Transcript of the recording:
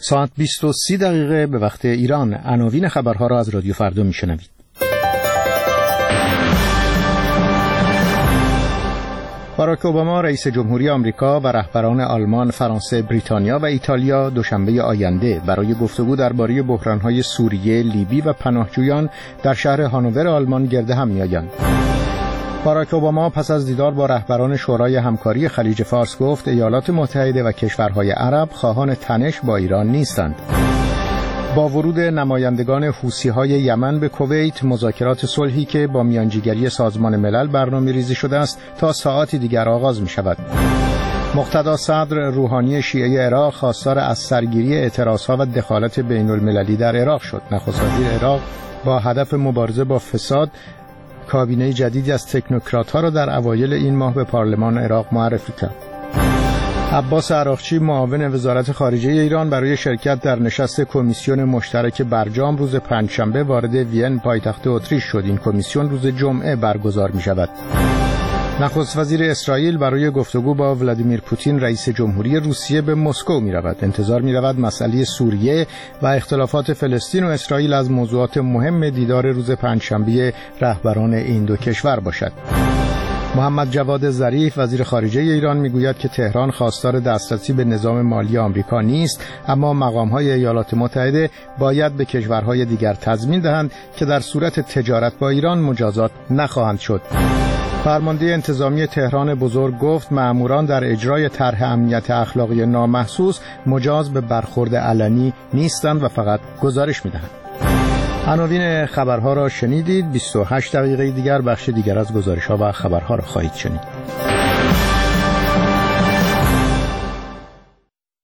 ساعت 20:30 به وقت ایران. عناوین خبرها را از رادیو فردا میشنوید. باراک اوباما رئیس جمهوری آمریکا و رهبران آلمان، فرانسه، بریتانیا و ایتالیا دوشنبه آینده برای گفتگو درباره بحران‌های سوریه، لیبی و پناهجویان در شهر هانوور آلمان گرد هم می‌آیند. باراک اوباما پس از دیدار با رهبران شورای همکاری خلیج فارس گفت ایالات متحده و کشورهای عرب خواهان تنش با ایران نیستند. با ورود نمایندگان حوثی‌های یمن به کویت، مذاکرات صلحی که با میانجیگری سازمان ملل برنامه‌ریزی شده است تا ساعاتی دیگر آغاز می‌شود. مقتدا صدر روحانی شیعه عراق خواستار از سرگیری اعتراضها و دخالت بین‌المللی در عراق شد. نخست وزیر عراق با هدف مبارزه با فساد کابینه جدیدی از تکنوکرات‌ها را در اوایل این ماه به پارلمان عراق معرفی کرد. عباس عراقچی معاون وزارت خارجه ایران برای شرکت در نشست کمیسیون مشترک برجام روز پنجشنبه وارد وین پایتخت اتریش شد. این کمیسیون روز جمعه برگزار می شود. نخست وزیر اسرائیل برای گفتگو با ولادیمیر پوتین رئیس جمهوری روسیه به مسکو می رود. انتظار می رود مسئله سوریه و اختلافات فلسطین و اسرائیل از موضوعات مهم دیدار روز پنجشنبه رهبران این دو کشور باشد. محمد جواد ظریف وزیر خارجه ایران میگوید که تهران خواستار دسترسی به نظام مالی آمریکا نیست، اما مقام‌های ایالات متحده باید به کشورهای دیگر تضمین دهند که در صورت تجارت با ایران مجازات نخواهند شد. فرمانده انتظامی تهران بزرگ گفت مأموران در اجرای طرح امنیت اخلاقی نامحسوس مجاز به برخورد علنی نیستند و فقط گزارش می‌دهند. عناوین خبرها را شنیدید. 28 دقیقه دیگر بخش دیگر از گزارش‌ها و خبرها را خواهید شنید.